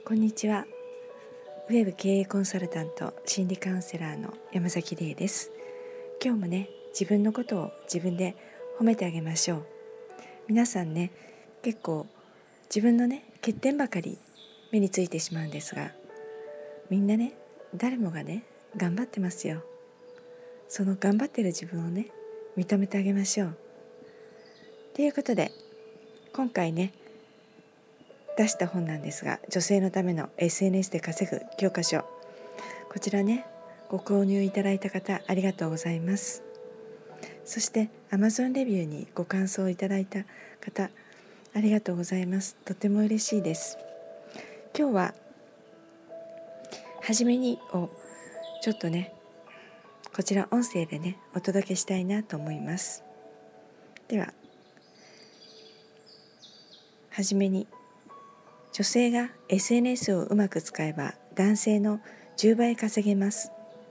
こんにちは。ウェブ経営コンサルタント、心理カウンセラーの山崎理恵です。今日もね、自分のことを自分で褒めてあげましょう。皆さんね、結構自分のね、欠点ばかり目についてしまうんですが、みんなね、誰もがね、頑張ってますよ。その頑張ってる自分をね、認めてあげましょう。ということで、今回ね、出した本なんですが、女性のための SNS で稼ぐ教科書、こちらね、ご購入いただいた方ありがとうございます。そして Amazon レビューにご感想いただいた方ありがとうございます。とても嬉しいです。今日は初めにちょっとね、こちら音声でねお届けしたいなと思います。では初めに、女性が SNS をうまく使えば男性の10倍稼げます。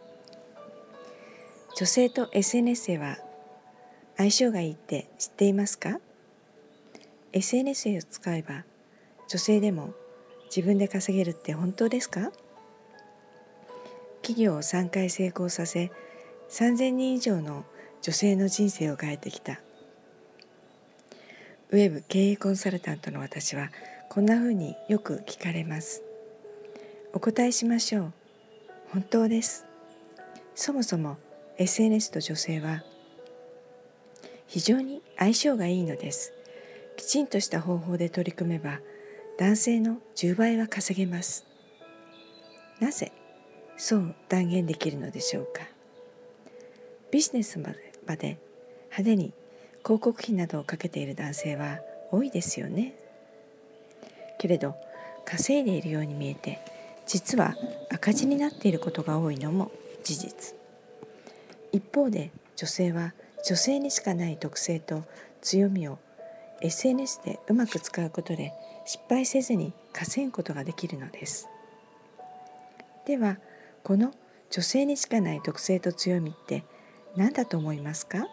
女性と SNS では相性がいいって知っていますか？ SNS を使えば女性でも自分で稼げるって本当ですか？企業を3回成功させ、3000人以上の女性の人生を変えてきたウェブ経営コンサルタントの私は、こんな風によく聞かれます。お答えしましょう。本当です。そもそも SNS と女性は非常に相性がいいのです。きちんとした方法で取り組めば男性の10倍は稼げます。なぜそう断言できるのでしょうか。ビジネスまで派手に広告費などをかけている男性は多いですよね。けれど稼いでいるように見えて、実は赤字になっていることが多いのも事実。一方で女性は女性にしかない特性と強みを SNS でうまく使うことで失敗せずに稼ぐことができるのです。では、この女性にしかない特性と強みって何だと思いますか？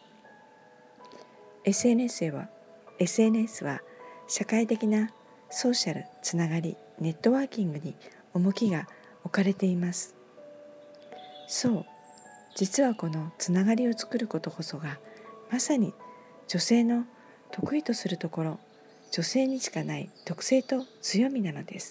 SNS は社会的なソーシャルつながり、ネットワーキングに重きが置かれています。そう、実はこのつながりを作ることこそがまさに女性の得意とするところ、女性にしかない特性と強みなのです。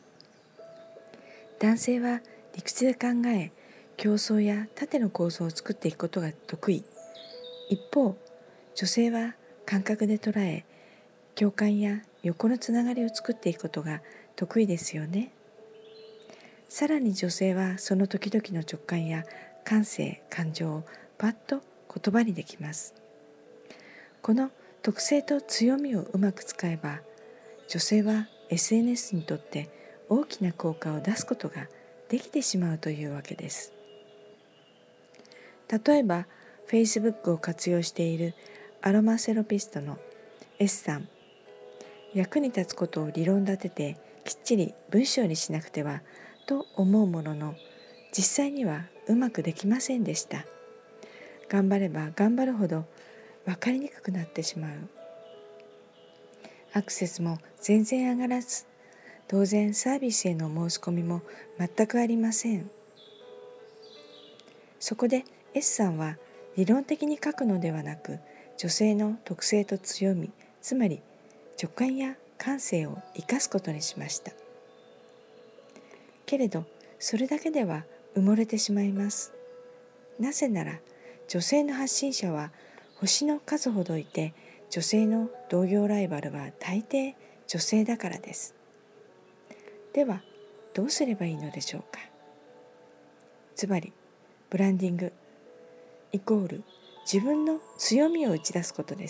男性は理屈で考え、競争や縦の構造を作っていくことが得意。一方、女性は感覚で捉え、共感や横のつながりを作っていくことが得意ですよね。さらに女性はその時々の直感や感性、感情をパッと言葉にできます。この特性と強みをうまく使えば、女性は SNS にとって大きな効果を出すことができてしまうというわけです。例えば Facebook を活用しているアロマセラピストの S さん、役に立つことを理論立ててきっちり文章にしなくてはと思うものの、実際にはうまくできませんでした。頑張れば頑張るほど分かりにくくなってしまう。アクセスも全然上がらず、当然サービスへの申し込みも全くありません。そこで S さんは理論的に書くのではなく、女性の特性と強み、つまり直感や感性を生かすことにしました。けれどそれだけでは埋もれてしまいます。なぜなら女性の発信者は星の数ほどいて、女性の同業ライバルは大抵女性だからです。ではどうすればいいのでしょうか。つまりブランディングイコール自分の強みを打ち出すことです。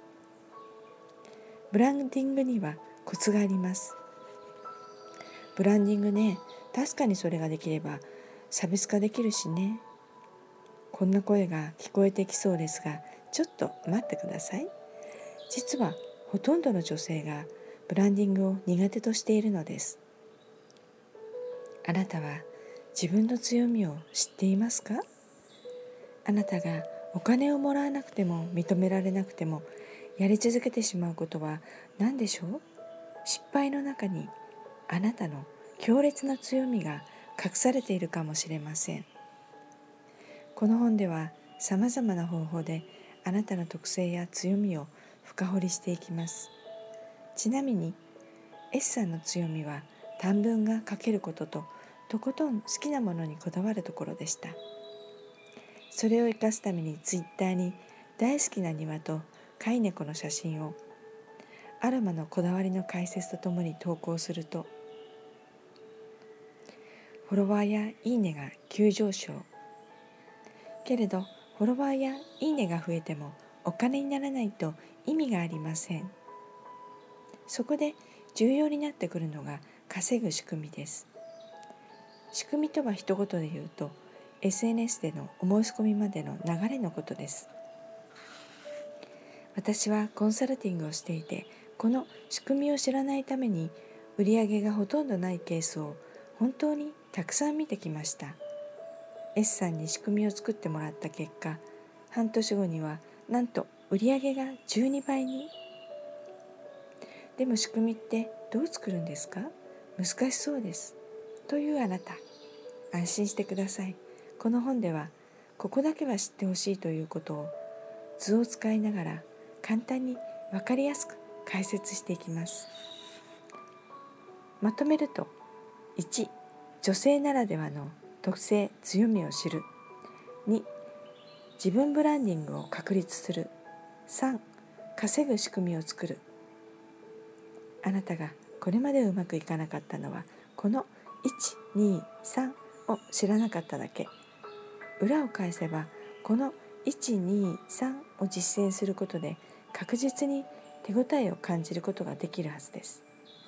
ブランディングにはコツがあります。ブランディングね、確かにそれができれば差別化できるしね。こんな声が聞こえてきそうですが、ちょっと待ってください。実はほとんどの女性がブランディングを苦手としているのです。あなたは自分の強みを知っていますか？あなたがお金をもらわなくても認められなくてもやり続けてしまうことは何でしょう？失敗の中にあなたの強烈な強みが隠されているかもしれません。この本ではさまざまな方法であなたの特性や強みを深掘りしていきます。ちなみに S さんの強みは短文が書けることと、とことん好きなものにこだわるところでした。それを生かすためにツイッターに大好きな庭と飼い猫の写真をアロマのこだわりの解説とともに投稿すると、フォロワーやいいねが急上昇。けれどフォロワーやいいねが増えてもお金にならないと意味がありません。そこで重要になってくるのが稼ぐ仕組みです。仕組みとは一言で言うと SNS でのお申し込みまでの流れのことです。私はコンサルティングをしていて、この仕組みを知らないために売り上げがほとんどないケースを本当にたくさん見てきました。S さんに仕組みを作ってもらった結果、半年後にはなんと売り上げが12倍に。でも仕組みってどう作るんですか？難しそうです。というあなた、安心してください。この本ではここだけは知ってほしいということを図を使いながら簡単に分かりやすく解説していきます。まとめると、1、女性ならではの特性・強みを知る。2、自分ブランディングを確立する。3、稼ぐ仕組みを作る。あなたがこれまでうまくいかなかったのはこの1、2、3を知らなかっただけ。裏を返せばこの1、2、3を実践することで確実に手応えを感じることができるはずです。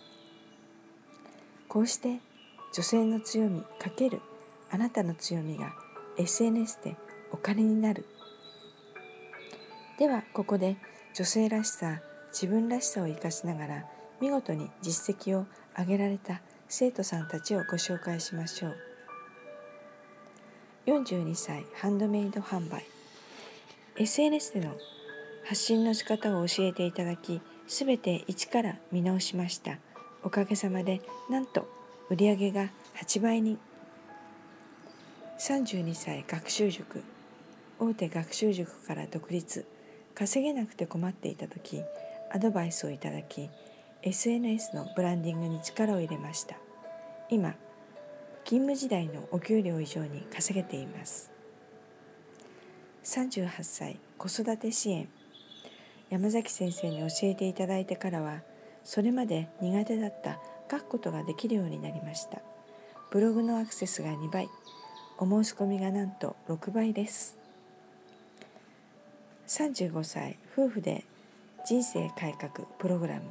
こうして女性の強み×あなたの強みが SNS でお金になる。ではここで女性らしさ、自分らしさを生かしながら見事に実績を上げられた生徒さんたちをご紹介しましょう。42歳ハンドメイド販売。 SNS での発信の仕方を教えていただき、すべて一から見直しました。おかげさまでなんと売上が8倍に。32歳学習塾。大手学習塾から独立、稼げなくて困っていた時アドバイスをいただき、 SNS のブランディングに力を入れました。今勤務時代のお給料以上に稼げています。38歳子育て支援。山崎先生に教えていただいてからは、それまで苦手だった書くことができるようになりました。ブログのアクセスが2倍、お申し込みがなんと6倍です。35歳夫婦で人生改革プログラム。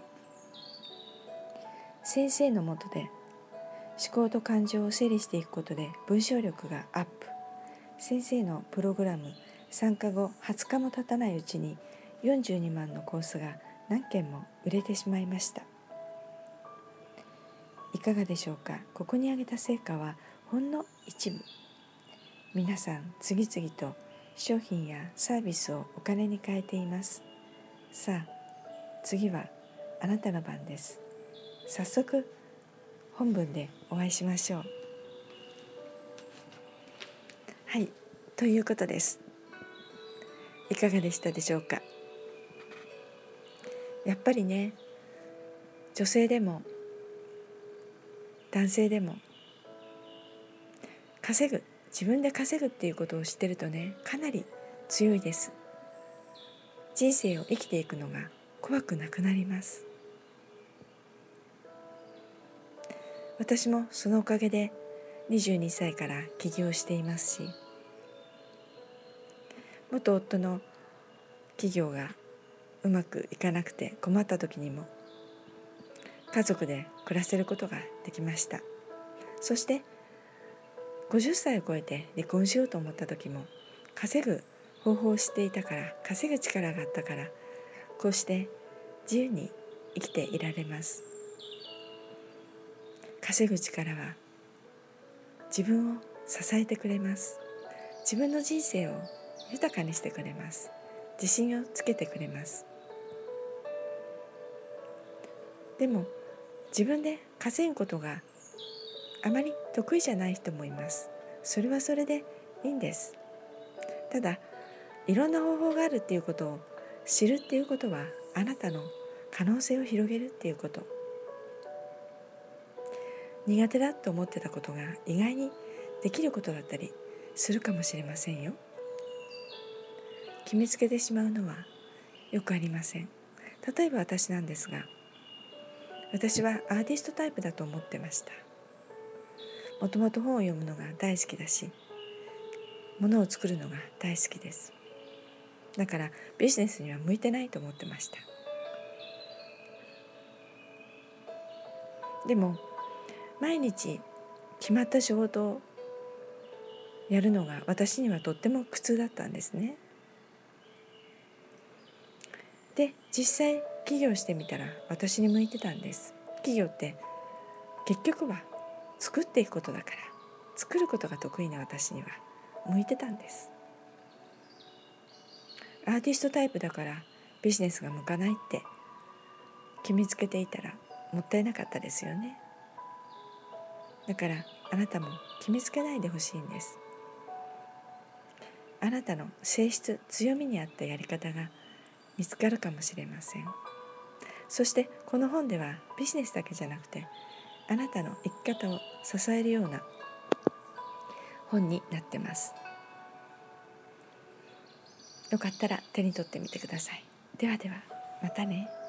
先生の下で思考と感情を整理していくことで文章力がアップ。先生のプログラム参加後20日も経たないうちに42万のコースが何件も売れてしまいました。いかがでしょうか。ここに挙げた成果はほんの一部。皆さん次々と商品やサービスをお金に変えています。さあ次はあなたの番です。早速本文でお会いしましょう。はい、ということです。いかがでしたでしょうか。やっぱりね、女性でも男性でも自分で稼ぐっていうことを知ってるとね、かなり強いです。人生を生きていくのが怖くなくなります。私もそのおかげで22歳から起業していますし、元夫の企業がうまくいかなくて困った時にも家族で暮らせることができました。そして50歳を超えて離婚しようと思った時も稼ぐ方法を知っていたから、稼ぐ力があったから、こうして自由に生きていられます。稼ぐ力は自分を支えてくれます。自分の人生を豊かにしてくれます。自信をつけてくれます。でも自分で稼ぐことがあまり得意じゃない人もいます。それはそれでいいんです。ただいろんな方法があるっていうことを知るっていうことは、あなたの可能性を広げるっていうこと。苦手だと思ってたことが意外にできることだったりするかもしれませんよ。決めつけてしまうのはよくありません。例えば私なんですが、私はアーティストタイプだと思ってました。もともと本を読むのが大好きだし、物を作るのが大好きです。だからビジネスには向いてないと思ってました。でも毎日決まった仕事をやるのが私にはとっても苦痛だったんですね。で、実際起業してみたら私に向いてたんです。起業って結局は作っていくことだから、作ることが得意な私には向いてたんです。アーティストタイプだからビジネスが向かないって決めつけていたらもったいなかったですよね。だからあなたも決めつけないでほしいんです。あなたの性質、強みに合ったやり方が見つかるかもしれません。そしてこの本ではビジネスだけじゃなくて、あなたの生き方を支えるような本になってます。よかったら手に取ってみてください。ではでは、またね。